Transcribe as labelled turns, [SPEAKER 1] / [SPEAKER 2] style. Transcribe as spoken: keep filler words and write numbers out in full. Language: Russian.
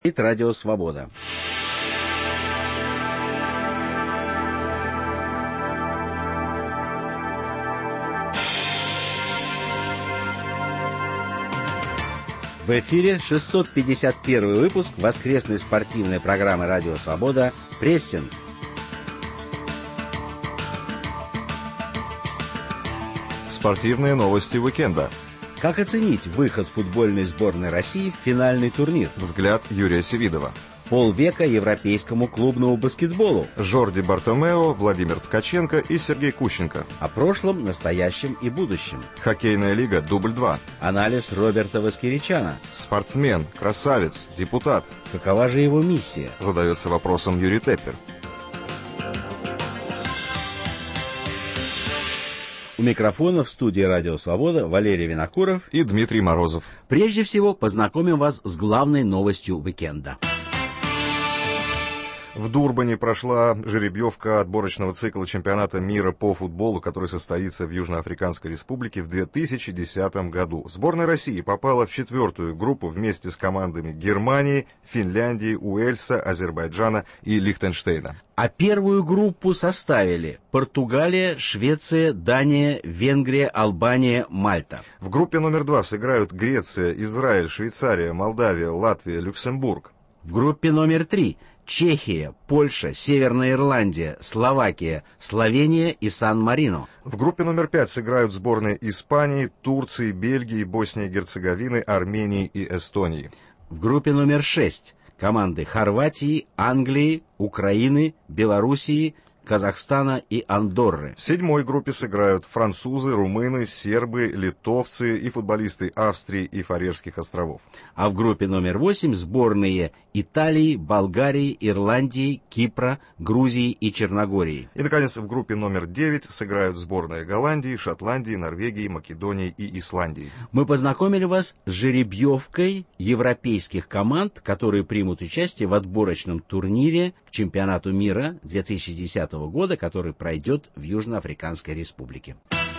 [SPEAKER 1] Радио Свобода. В эфире шестьсот пятьдесят первый выпуск воскресной спортивной программы «Радио Свобода» «Прессинг».
[SPEAKER 2] Спортивные новости уикенда.
[SPEAKER 1] Как оценить выход футбольной сборной России в финальный турнир?
[SPEAKER 2] Взгляд Юрия Севидова.
[SPEAKER 1] Полвека европейскому клубному баскетболу.
[SPEAKER 2] Жорди Бартомео, Владимир Ткаченко и Сергей Кущенко.
[SPEAKER 1] О прошлом, настоящем и будущем.
[SPEAKER 2] Хоккейная лига дубль два.
[SPEAKER 1] Анализ Роберта Воскеричана.
[SPEAKER 2] Спортсмен, красавец, депутат.
[SPEAKER 1] Какова же его миссия?
[SPEAKER 2] Задается вопросом Юрий Теппер.
[SPEAKER 1] У микрофона в студии «Радио Свобода» Валерий Винокуров
[SPEAKER 2] и Дмитрий Морозов.
[SPEAKER 1] Прежде всего, познакомим вас с главной новостью уикенда.
[SPEAKER 2] В Дурбане прошла жеребьевка отборочного цикла чемпионата мира по футболу, который состоится в Южноафриканской Республике в две тысячи десятом году. Сборная России попала в четвертую группу вместе с командами Германии, Финляндии, Уэльса, Азербайджана и Лихтенштейна.
[SPEAKER 1] А первую группу составили Португалия, Швеция, Дания, Венгрия, Албания, Мальта.
[SPEAKER 2] В группе номер два сыграют Греция, Израиль, Швейцария, Молдавия, Латвия, Люксембург.
[SPEAKER 1] В группе номер три Чехия, Польша, Северная Ирландия, Словакия, Словения и Сан-Марино.
[SPEAKER 2] В группе номер пять сыграют сборные Испании, Турции, Бельгии, Боснии и Герцеговины, Армении и Эстонии.
[SPEAKER 1] В группе номер шесть команды Хорватии, Англии, Украины, Белоруссии, Казахстана и Андорры.
[SPEAKER 2] В седьмой группе сыграют французы, румыны, сербы, литовцы и футболисты Австрии и Фарерских островов.
[SPEAKER 1] А в группе номер восемь сборные Италии, Болгарии, Ирландии, Кипра, Грузии и Черногории.
[SPEAKER 2] И, наконец, в группе номер девять сыграют сборные Голландии, Шотландии, Норвегии, Македонии и Исландии.
[SPEAKER 1] Мы познакомили вас с жеребьевкой европейских команд, которые примут участие в отборочном турнире к чемпионату мира две тысячи десятого года, который пройдет в Южноафриканской Республике.